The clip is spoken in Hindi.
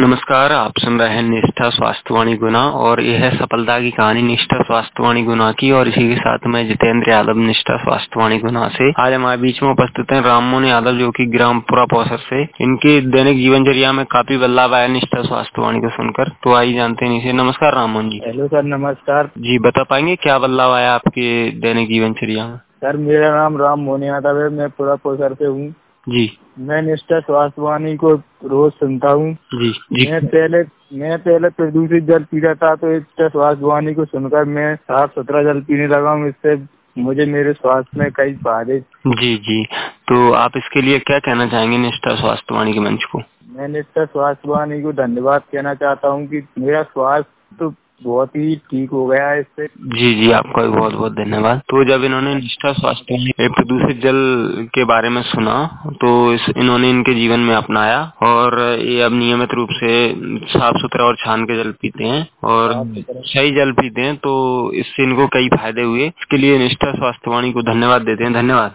नमस्कार, आप सुन रहे हैं निष्ठा स्वास्थ्यवाणी गुना और यह है सफलता की कहानी निष्ठा स्वास्थ्यवाणी गुना की। और इसी के साथ में जितेंद्र यादव निष्ठा स्वास्थ्यवाणी गुना से आज हमारे बीच में उपस्थित हैं राममोहन यादव, जो कि ग्राम पुरा पौसर से। इनके दैनिक जीवनचर्या में काफी बदलाव आया निष्ठा स्वास्थ्यवाणी को सुनकर, तो आइए जानते हैं इसे। नमस्कार राममोहन जी। हेलो सर, नमस्कार जी, बता पाएंगे क्या बदलाव आया आपके दैनिक जीवनचर्या में? सर, मेरा नाम राममोहन यादव है। मैं पुरा पौसर से हूँ जी। मैं निष्ठा स्वास्थ्यवाणी को रोज सुनता हूँ। जी जी। मैं पहले प्रदूषित जल पीता था, तो निष्ठा स्वास्थ्यवाणी को सुनकर मैं साफ सुथरा जल पीने लगा हूँ। इससे मुझे मेरे स्वास्थ्य में कई फायदे। जी जी, तो आप इसके लिए क्या कहना चाहेंगे निष्ठा स्वास्थ्यवाणी के मंच को? मैं निष्ठा स्वास्थ्यवाणी को धन्यवाद कहना चाहता हूँ कि मेरा स्वास्थ्य तो बहुत ही ठीक हो गया है इससे। जी जी, आपका भी बहुत बहुत धन्यवाद। तो जब इन्होंने निष्ठा स्वास्थ्यवाणी प्रदूषित जल के बारे में सुना, तो इन्होंने इनके जीवन में अपनाया और ये अब नियमित रूप से साफ सुथरा और छान के जल पीते हैं और सही जल पीते हैं। तो इससे इनको कई फायदे हुए। इसके लिए निष्ठा स्वास्थ्यवाणी को धन्यवाद देते हैं। धन्यवाद।